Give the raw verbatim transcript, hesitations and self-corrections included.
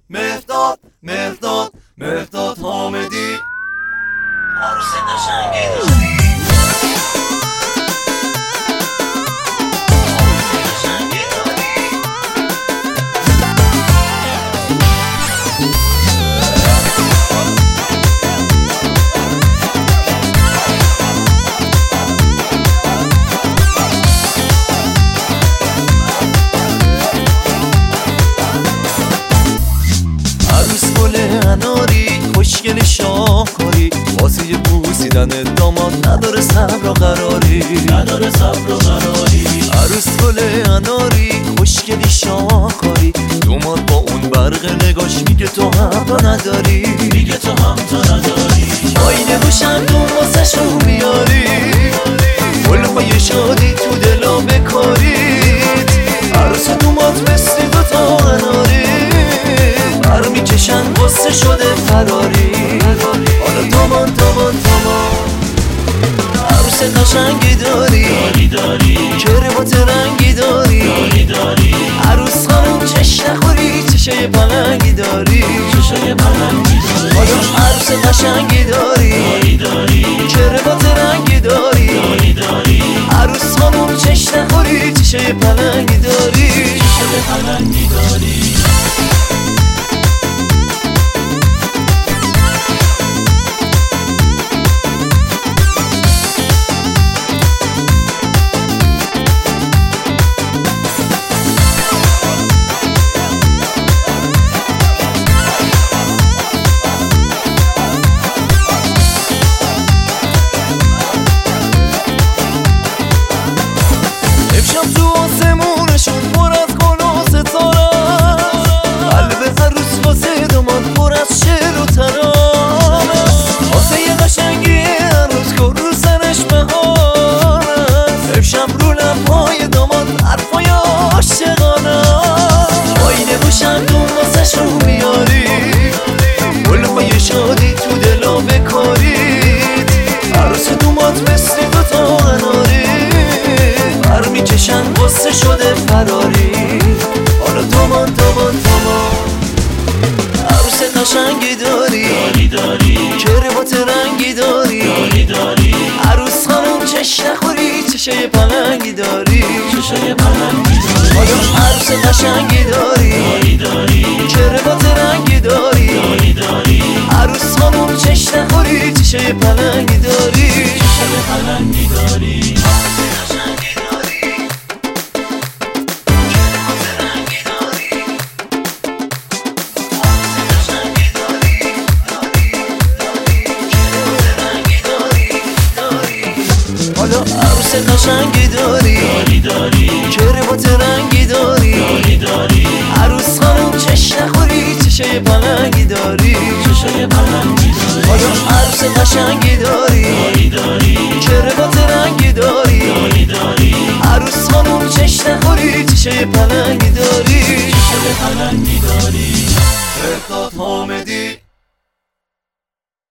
مهرداد مهرداد مهرداد حامدی عروس قشنگی داری. اناری خوشگل شاهکاری واسه بوسیدن داماد نداره صبر و قراری نداره صبر و قراری. عروس گل اناری خوشگلی شاهکاری داماد با اون برق نگاش میگه تو هم تا نداری میگه تو هم تا نداری. آینه و شمدون واسه شو میاری گلهای شادی تو دلا بکارید. عروس داماد مثل دو تا اناری بر میکشن واسه شده فراری. حالا تامان تامان تامان عروس قشنگی داری داری داری کربات رنگی داری داری داری. عروس خانم چش نخوری چشای پلنگی داری چشای پلنگی داری. حالا عروس قشنگی داری داری داری کربات رنگی داری داری داری. عروس خانم چش نخوری چشای پلنگی داری چشای پلنگی داری. واسه شده فراری. حالا تامان تامان تامان عروس قشنگی داری داری داری کربات رنگی داری داری داری. عروس خانم چش نخوری چشای پلنگی داری چشای پلنگی داری. حالا عروس قشنگی داری داری داری کربات رنگی داری داری داری. عروس خانم چش نخوری چشای پلنگی داری چشای پلنگی داری. عروس قشنگی داری داری داری کربات رنگی داری داری داری. عروس خانم چش نخوری چشای پلنگی داری چشای پلنگی داری. حالا عروس قشنگی داری داری داری کربات رنگی داری داری داری. عروس خانم چش نخوری چشای پلنگی داری چشای پلنگی داری. مهرداد حامدی